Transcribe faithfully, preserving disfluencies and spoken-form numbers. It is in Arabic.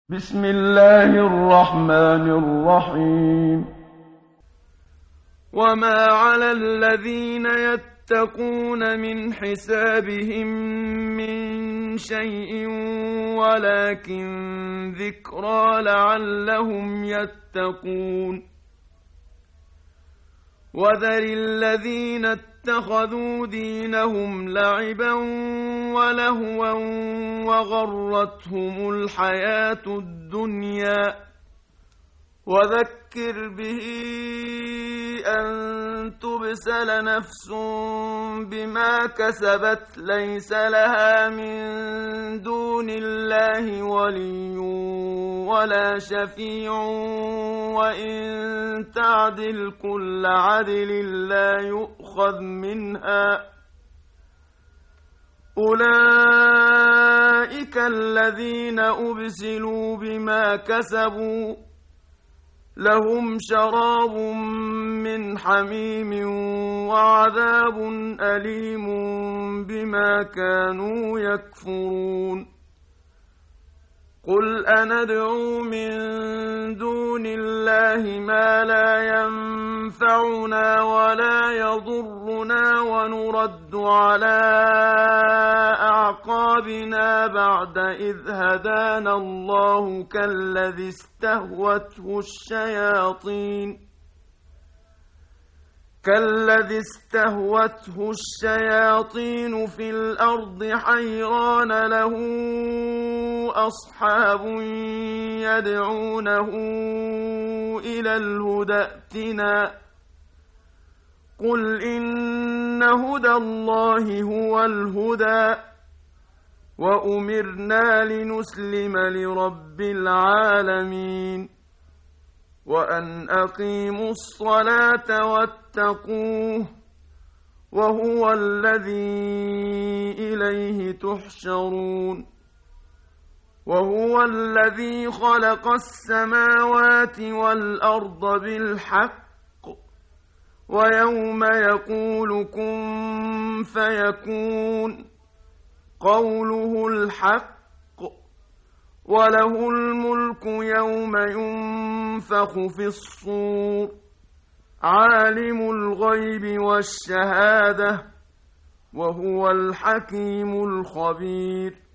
بسم الله الرحمن الرحيم. وما على الذين يتقون من حسابهم من شيء ولكن ذكرى لعلهم يتقون. وذر الذين اتخذوا دينهم لعبا ولهوا وغرتهم الحياة الدنيا وذكر به أن تبسل نفس بما كسبت ليس لها من دون الله ولي ولا شفيع وإن تعدل كل عدل لا يؤخذ منها. أولئك الذين أبسلوا بما كسبوا لهم شراب من حميم وعذاب أليم بما كانوا يكفرون. قل أندعو من دون الله ما لا ينفعنا ولا يضرنا ونرد على أعقابنا بعد إذ هدانا الله كالذي استهوته الشياطين كالذي استهوته الشياطين في الأرض حيران له أصحاب يدعونه إلى الهدى ائتنا. قل إن هدى الله هو الهدى وأمرنا لنسلم لرب العالمين وأن أقيموا الصلاة واتقوه وهو الذي إليه تحشرون. وهو الذي خلق السماوات والأرض بالحق ويوم يقول كن فيكون قوله الحق وله الملك يوم ينفخ في الصور عالم الغيب والشهادة وهو الحكيم الخبير.